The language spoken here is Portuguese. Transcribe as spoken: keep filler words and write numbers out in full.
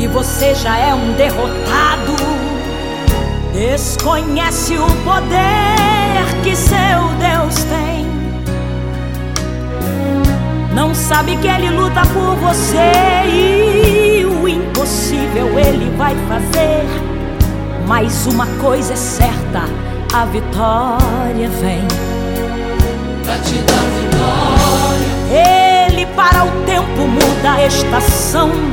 que você já é um derrotado. Desconhece o poder que seu Deus tem. Não sabe que Ele luta por você e o impossível Ele vai fazer. Mas uma coisa é certa, a vitória vem. Pra te dar vitória. Ele para o tempo, muda a estação.